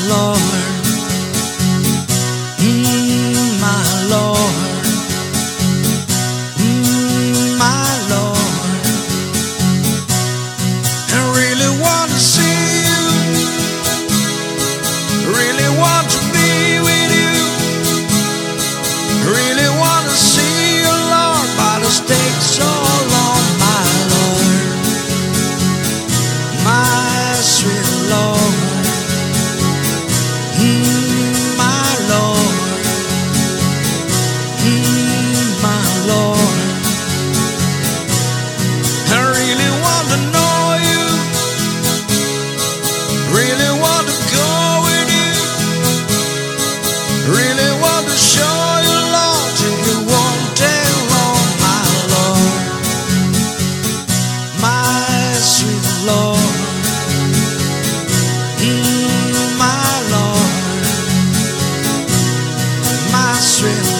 Lord, my Lord, my Lord. I really want to see you, really want to be with you, really want to see you, Lord, but it's taken so long, my Lord, my sweet Lord, my Lord, my Lord. I really want to know you, really want to go with you, really want to show you love till you won't take long, my Lord, my sweet Lord, my Lord, my sweet